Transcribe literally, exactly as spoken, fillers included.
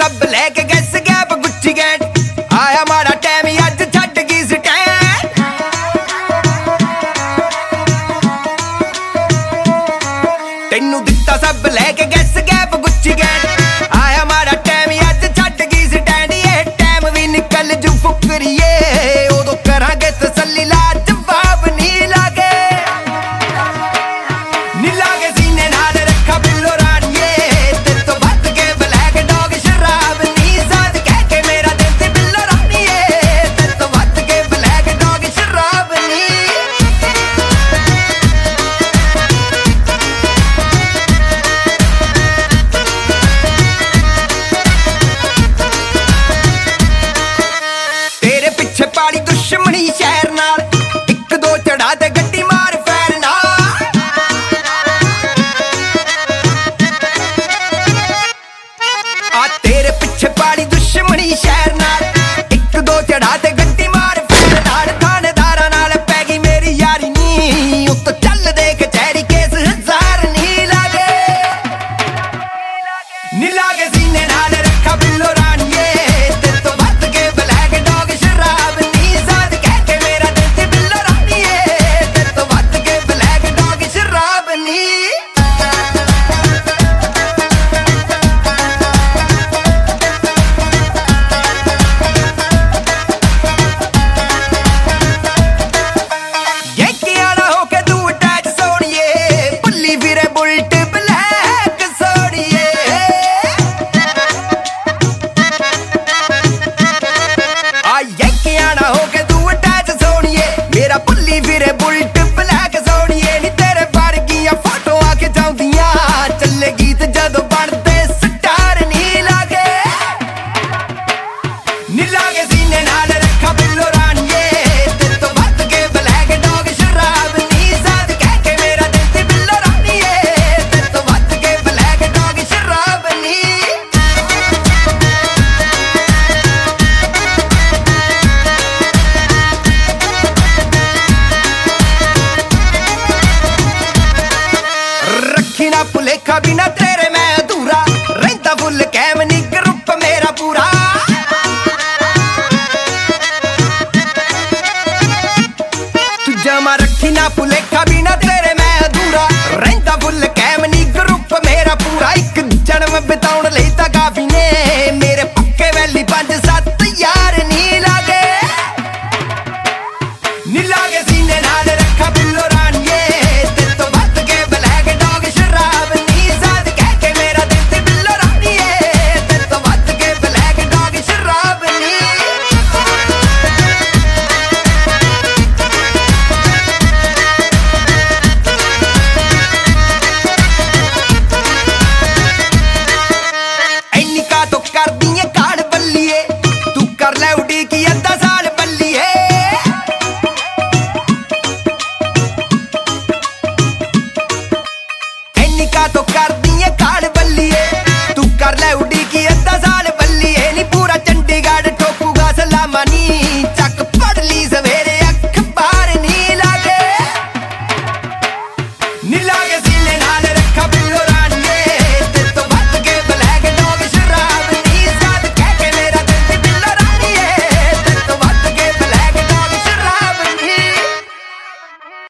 सब लेके gas gap Gucci गैंड आया माड़ा टाइम अज छड्ड गई स्टैंड तेनू दिता सब लेके गैस गैप गुच्ची गैंड आया माड़ा टाइम अज छड्ड गई स्टैंड ये टाइम भी निकल जू फुकरिए उदों करांगे तसल्ली ला जवाब नी लागे नी लागे सीने नाल रखा बिल्लो रानिए तेरे तो बच के ब्लैक डॉग शराब नी साथ कह के मेरा दिल से बिल्लो रानिए तेरे तो बच के ब्लैक डॉग शराब नी तेरे पीछे पाड़ी दुश्मनी शहर नाल एक दो चढ़ा ते गड्डी मार फैर नाल आ तेरे पीछे पाड़ी दुश्मनी शहर नाल